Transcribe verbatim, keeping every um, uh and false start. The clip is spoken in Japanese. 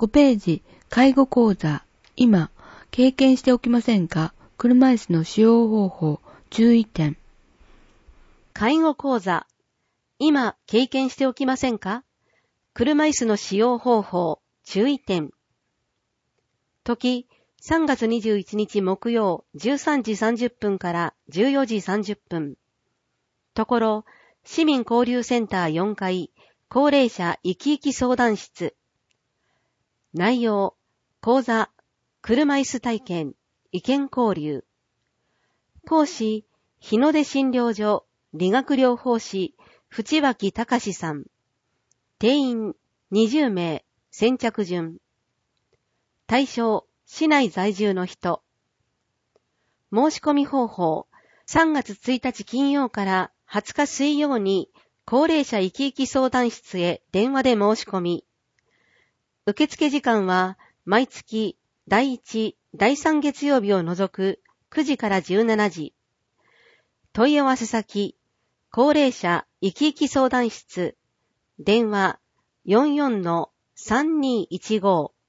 ごページ、介護講座、今、経験しておきませんか？車椅子の使用方法、注意点。 介護講座、今、経験しておきませんか？車椅子の使用方法、注意点。時、さんがつにじゅういちにち木曜じゅうさんじさんじゅっぷんからじゅうよじさんじゅっぷん。ところ、市民交流センターよんかい、高齢者生き生き相談室。内容、講座、車椅子体験、意見交流。講師、日の出診療所、理学療法士、淵脇隆さん。定員にじゅうめい、先着順。対象、市内在住の人。申し込み方法、さんがつついたち金曜からはつか水曜に高齢者生き生き相談室へ電話で申し込み。受付時間は毎月だいいち、だいさん月曜日を除くくじからじゅうしちじ。問い合わせ先、高齢者生き生き相談室、電話 よんよんのさんにいちご。